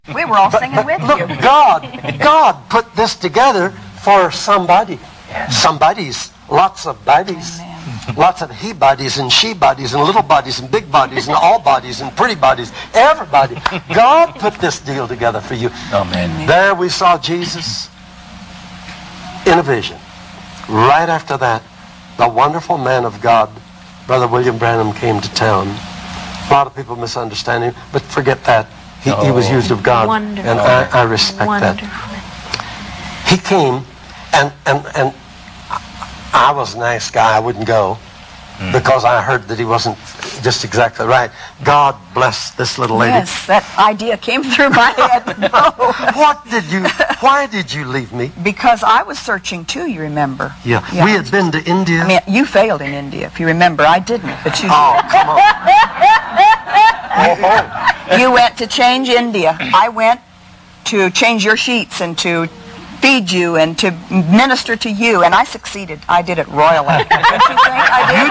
We were all singing with Look, you. God put this together for somebody. Somebody's, lots of bodies. Amen. Lots of he bodies and she bodies and little bodies and big bodies and all bodies and pretty bodies. Everybody. God put this deal together for you. Amen. There we saw Jesus in a vision. Right after that, the wonderful man of God, Brother William Branham, came to town. A lot of people misunderstand him, but forget that. He was used of God. Wonderful. And I respect that. He came, and I was a nice guy. I wouldn't go because I heard that he wasn't just exactly right. God bless this little lady. Yes, that idea came through my head. No. Why did you leave me? Because I was searching too, you remember. Yeah. We had been to India. I mean, you failed in India, if you remember. I didn't, but you did. Oh, come on. You went to change India. I went to change your sheets and to feed you and to minister to you, and I succeeded. I did it royally. Don't you think I did?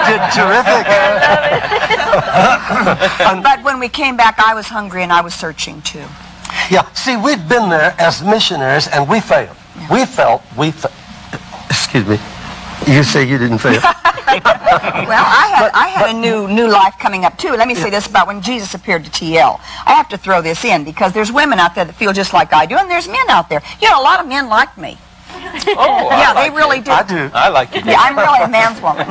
You did terrific. But when we came back, I was hungry and I was searching too. Yeah, see, we'd been there as missionaries, and we failed. Yeah. Excuse me. You say you didn't fail. Well, I had a new life coming up too. Let me say this about when Jesus appeared to T.L. I have to throw this in because there's women out there that feel just like I do, and there's men out there. You know, a lot of men like me. Oh, Yeah, they really do. I do. I like you. Yeah, I'm really a man's woman.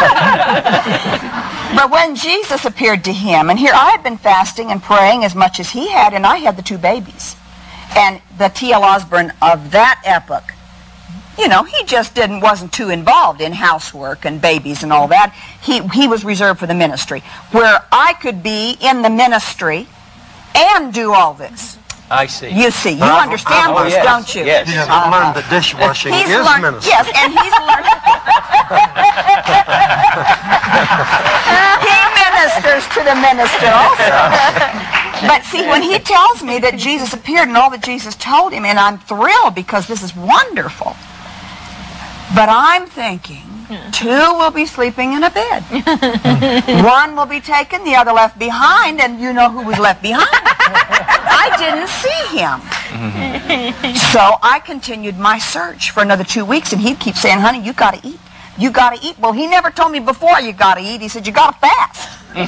But when Jesus appeared to him, and here I had been fasting and praying as much as he had, and I had the two babies. And the T.L. Osborne of that epoch, you know, he just wasn't too involved in housework and babies and all that. He was reserved for the ministry, where I could be in the ministry and do all this. I see. You see, you understand this, yes, don't you? yes. He's learned that dishwashing is ministry. Yes, and he's learned. He ministers to the minister also. But see, when he tells me that Jesus appeared and all that Jesus told him, and I'm thrilled because this is wonderful. But I'm thinking, two will be sleeping in a bed. One will be taken, the other left behind, and you know who was left behind. I didn't see him. So I continued my search for another 2 weeks, and he'd keep saying, honey, you got to eat. You got to eat. Well, he never told me before you got to eat. He said, you got to fast. So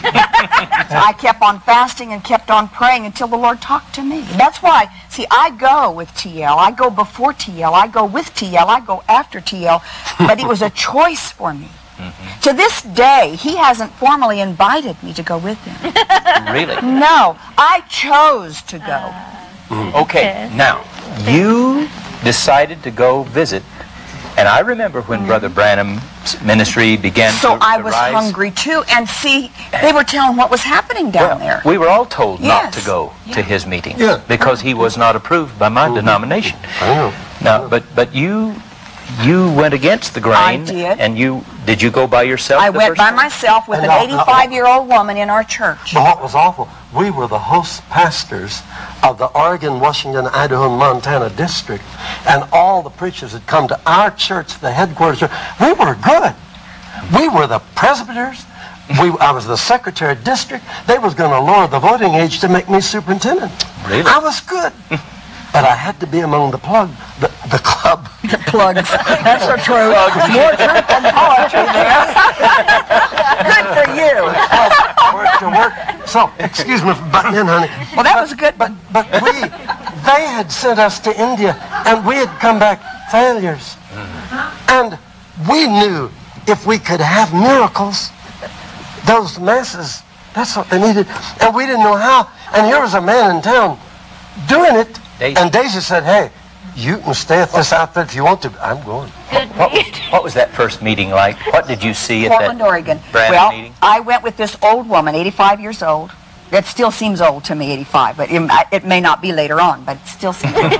I kept on fasting and kept on praying until the Lord talked to me. That's why, see, I go with T.L. I go before T.L. I go with T.L. I go after T.L. But it was a choice for me. To this day, he hasn't formally invited me to go with him. Really? No, I chose to go. Okay, now, you decided to go visit, and I remember when Brother Branham's ministry began to So I was rise. hungry too, and see, they were telling what was happening down there. We were all told not Yes. to go to his meetings Yeah. because he was not approved by my denomination. I know. Now, but you went against the grain. I did. And did you go by yourself? I the went first by time? myself with an No, 85-year-old woman in our church. Oh, it was awful. We were the host pastors of the Oregon, Washington, Idaho, and Montana district, and all the preachers had come to our church, the headquarters church. We were good. We were the presbyters. I was the secretary of district. They was going to lower the voting age to make me superintendent. Really? I was good. But I had to be among the club. The plugs. That's the truth. More truth than poetry there. Good for you. To work. So, excuse me for butting in, honey. Well, that was good. But they had sent us to India, and we had come back failures. And we knew if we could have miracles, those masses, that's what they needed. And we didn't know how. And here was a man in town doing it. And Daisy said, hey, you can stay at this outfit if you want to. I'm going. What was that first meeting like? What did you see at Portland, that Oregon. Branham meeting? I went with this old woman, 85 years old. That still seems old to me, 85, but it may not be later on, but it still seems old.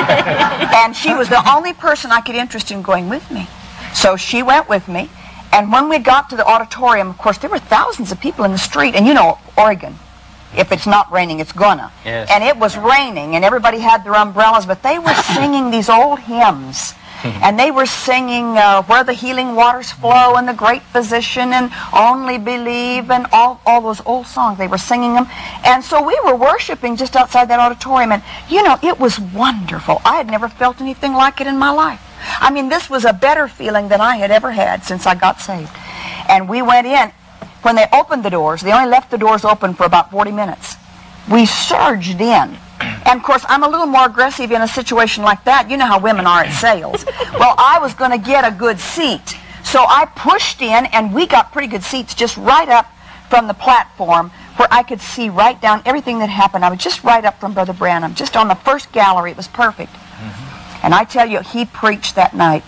And she was the only person I could interest in going with me. So she went with me, and when we got to the auditorium, of course, there were thousands of people in the street, and you know, Oregon. If it's not raining, it's gonna. Yes. And it was raining, and everybody had their umbrellas, but they were singing these old hymns. And they were singing Where the Healing Waters Flow and The Great Physician and Only Believe and all those old songs. They were singing them. And so we were worshiping just outside that auditorium. And, you know, it was wonderful. I had never felt anything like it in my life. I mean, this was a better feeling than I had ever had since I got saved. And we went in. When they opened the doors, they only left the doors open for about 40 minutes. We surged in. And, of course, I'm a little more aggressive in a situation like that. You know how women are at sales. Well, I was going to get a good seat. So I pushed in, and we got pretty good seats just right up from the platform where I could see right down everything that happened. I was just right up from Brother Branham, just on the first gallery. It was perfect. And I tell you, he preached that night.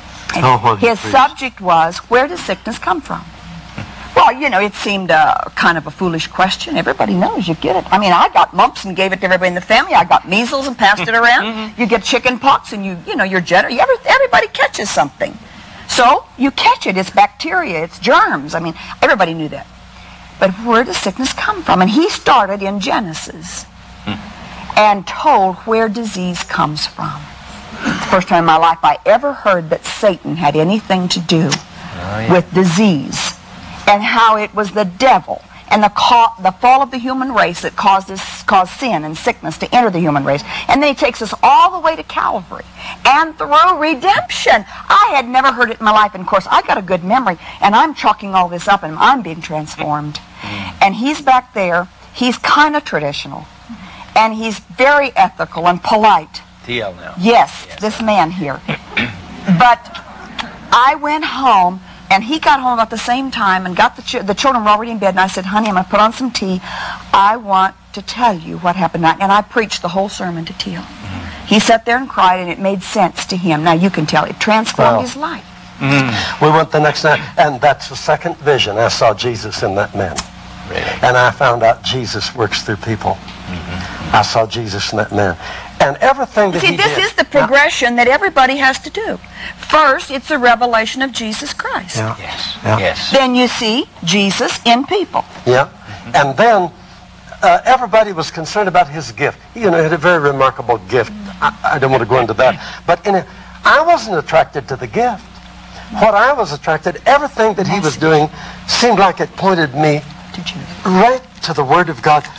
And his subject was, where does sickness come from? Well, you know, it seemed kind of a foolish question. Everybody knows you get it. I mean, I got mumps and gave it to everybody in the family. I got measles and passed it around. You get chicken pox and you know, you're jittery. Everybody catches something. So you catch it. It's bacteria. It's germs. I mean, everybody knew that. But where does sickness come from? And he started in Genesis and told where disease comes from. It's the first time in my life I ever heard that Satan had anything to do with disease. And how it was the devil and the fall of the human race that caused sin and sickness to enter the human race. And then he takes us all the way to Calvary and through redemption. I had never heard it in my life. And, of course, I got a good memory. And I'm chalking all this up, and I'm being transformed. And he's back there. He's kind of traditional. And he's very ethical and polite. TL now. Yes, this man here. But I went home. And he got home about the same time and got the children were already in bed. And I said, honey, I'm going to put on some tea. I want to tell you what happened. And I preached the whole sermon to Teal. He sat there and cried, and it made sense to him. Now, you can tell. It transformed his life. We went the next night, and that's the second vision. I saw Jesus in that man. Really? And I found out Jesus works through people. I saw Jesus in that man. And everything that he did. See, this is the progression that everybody has to do. First, it's a revelation of Jesus Christ. Yes. Then you see Jesus in people. Yeah. And then everybody was concerned about his gift. You know, he had a very remarkable gift. I don't want to go into that. But I wasn't attracted to the gift. What I was attracted, everything that he was doing seemed like it pointed me right to the Word of God.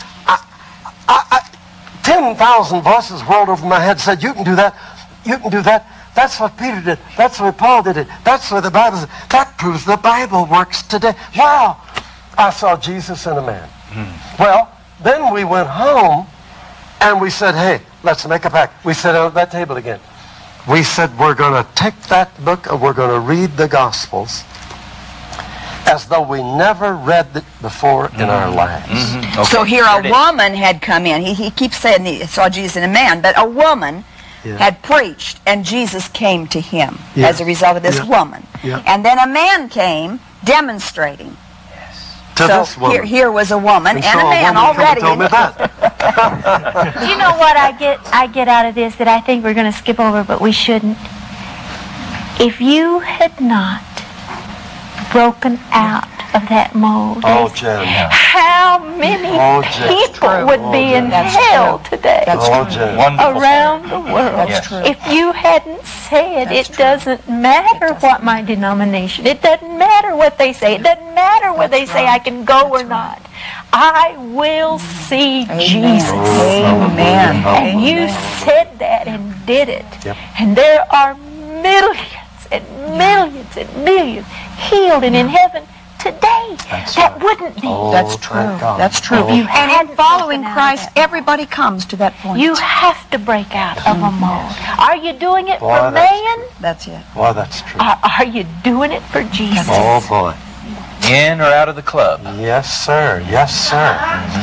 10,000 voices whirled over my head, said, you can do that, you can do that. That's what Peter did. That's the way Paul did it. That's what the Bible says. That proves the Bible works today. Wow! I saw Jesus in a man. Well, then we went home and we said, hey, let's make a pact. We sat down at that table again. We said, we're going to take that book and we're going to read the Gospels as though we never read it before in our lives. Okay. So here a woman had come in. He keeps saying he saw Jesus in a man, but a woman had preached, and Jesus came to him as a result of this woman. And then a man came demonstrating. To this woman. Here was a woman and a man already. Told me that. You know what I get out of this that I think we're going to skip over, but we shouldn't? If you had not broken out of that mold, Jen. how many people would be in hell today around the world? That's true. If you hadn't said, it doesn't matter what my denomination, it doesn't matter what they say, it doesn't matter whether they say I can go or not. I will see Jesus. Amen. And you said that and did it. And there are millions and millions and millions healed and in heaven today. That wouldn't be. That's true. That's true. And in following Christ, everybody comes to that point. You have to break out of a mold. Are you doing it for man? That's it. Well, that's true. Are you doing it for Jesus? Oh, boy. In or out of the club? Yes, sir. Yes, sir.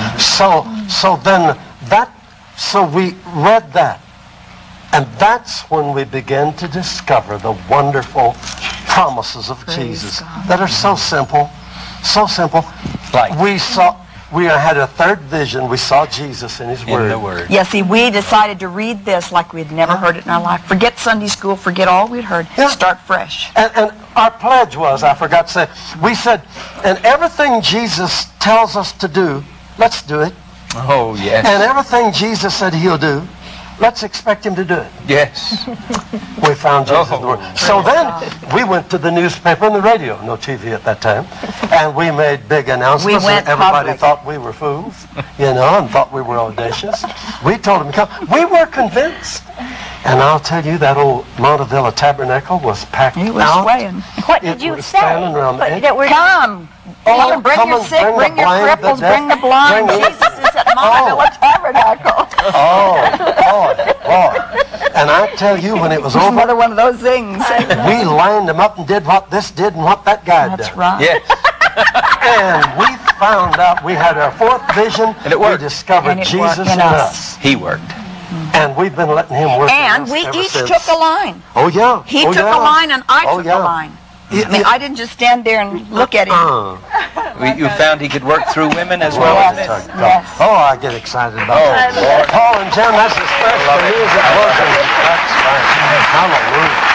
So we read that. And that's when we began to discover the wonderful promises of Jesus that are so simple. So simple. Like we had a third vision. We saw Jesus in His Word. In the Word. Yeah, see, we decided to read this like we had never heard it in our life. Forget Sunday school, forget all we'd heard. Start fresh. And our pledge was, I forgot to say, we said, and everything Jesus tells us to do, let's do it. Oh, yes. And everything Jesus said He'll do, let's expect him to do it. Yes. We found Jesus in the Word. So then we went to the newspaper and the radio, no TV at that time, and we made big announcements. We went and everybody public. thought we were fools, and thought we were audacious. We told them to come. We were convinced. And I'll tell you, that old Montevilla Tabernacle was packed He was out. swaying. What It did you was say? standing around the edge. That we're Come. Oh, Come, bring come your and sick, bring the bring your blind, the cripples, deaf, bring the blind. bring the- Jesus is at Montevilla Tabernacle. Oh, boy. And I tell you, when it was over, Another one of those things. we lined them up and did what this did and what that guy did. That's right. Yes. And we found out we had our fourth vision. And it worked. We discovered And it worked Jesus in in us. us. He worked. And we've been letting him work in And us we ever each since. took a line. Oh, yeah. He Oh, took yeah. a line and I Oh, took yeah. a line. I mean, I didn't just stand there and look at him. You found he could work through women as well as men. Yes. Oh, I get excited about Oh, that. Lord. Paul and Jim, that's as fresh for me as it was. That's fine. Hallelujah.